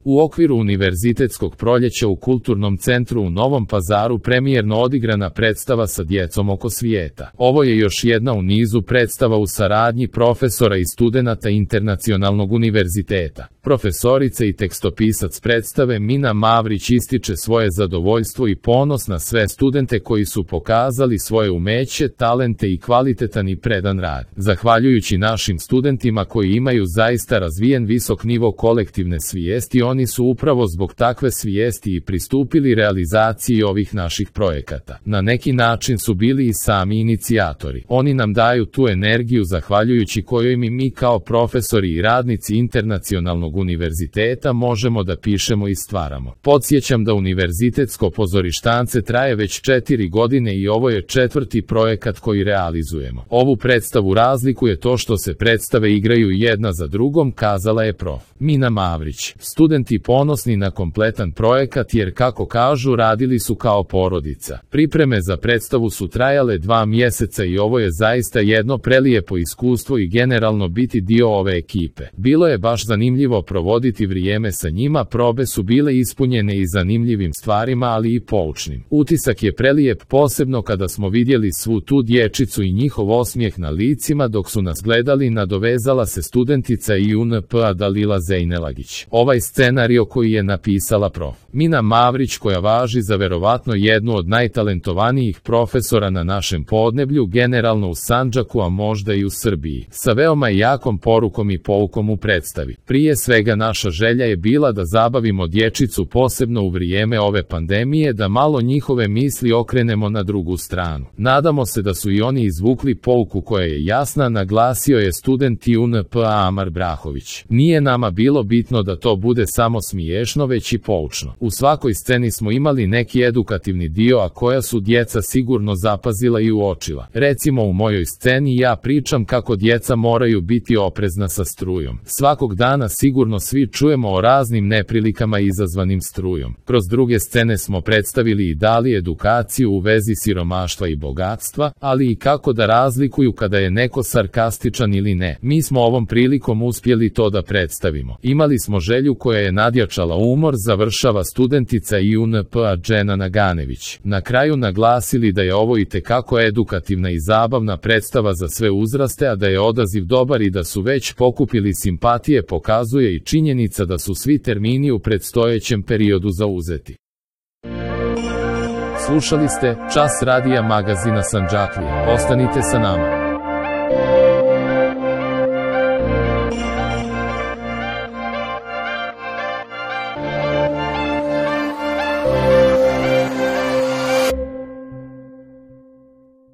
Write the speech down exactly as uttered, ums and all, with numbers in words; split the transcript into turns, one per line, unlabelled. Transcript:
U okviru Univerzitetskog proljeća u Kulturnom centru u Novom Pazaru premijerno odigrana predstava sa djecom oko svijeta. Ovo je još jedna u nizu predstava u saradnji profesora i studenata Internacionalnog univerziteta. Profesorica i tekstopisac predstave Mina Mavrić ističe svoje zadovoljstvo i ponos na sve studente koji su pokazali svoje umeće, talente i kvalitetan i predan rad. Zahvaljujući našim studentima koji imaju zaista razvijen visok nivo kolektivne svijesti, oni su upravo zbog takve svijesti i pristupili realizaciji ovih naših projekata. Na neki način su bili i sami inicijatori. Oni nam daju tu energiju zahvaljujući kojoj mi mi kao profesori i radnici Internacionalnog univerziteta možemo da pišemo i stvaramo. Podsjećam da Univerzitetsko pozorištance traje već četiri godine i ovo je četvrti projekat koji realizujemo. Ovu predstavu razlikuje to što se predstave igraju jedna za drugom, kazala je prof. Mina Mavrić. Studenti ponosni na kompletan projekat jer, kako kažu, radili su kao porodica. Pripreme za predstavu su trajale dva mjeseca i ovo je zaista jedno prelijepo iskustvo i generalno biti dio ove ekipe. Bilo je baš zanimljivo provoditi vrijeme sa njima, probe su bile ispunjene i zanimljivim stvarima, ali i poučnim. Utisak je prelijep, posebno kada smo vidjeli svu tu dječicu i njihov osmijeh na licima dok su nas gledali, nadovezala se studentica i U N P A Dalila Zejnelagić. Ovaj scenario koji je napisala prof. Mina Mavrić, koja važi za verovatno jednu od najtalentovanijih profesora na našem podneblju, generalno u Sandžaku, a možda i u Srbiji, sa veoma jakom porukom i poukom u predstavi. Prije svega naša želja je bila da zabavimo dječicu, posebno u vrijeme ove pandemije, da malo njihove misli okrenemo na drugu stranu. Nadamo se da su i oni izvukli pouku koja je jasna, naglasio je student I U N P A Amar Brahović. Nije nama bilo bitno da to bude samo smiješno, već i poučno. U svakoj sceni smo imali neki edukativni dio, a koja su djeca sigurno zapazila i uočila. Recimo, u mojoj sceni ja pričam kako djeca moraju biti oprezna sa strujom. Svakog dana sigurno svi čujemo o raznim neprilikama izazvanim strujom. Kroz druge scene smo predstavili i dali edukaciju u vezi siromaštva i bogatstva, ali i kako da razlikuju kada je neko sarkastičan ili ne. Mi smo ovom prilikom uspjeli to da predstavimo. Imali smo želju koja je nadjačala umor, završava studentica I U N P A Džena Naganević. Na kraju naglasili da je ovo itekako edukativna i zabavna predstava za sve uzraste, a da je odaziv dobar i da su već pokupili simpatije pokazuje i činjenica da su svi termini u predstojećem periodu zauzeti. Slušali ste Čas radija magazina Sandžaklija. Ostanite sa nama.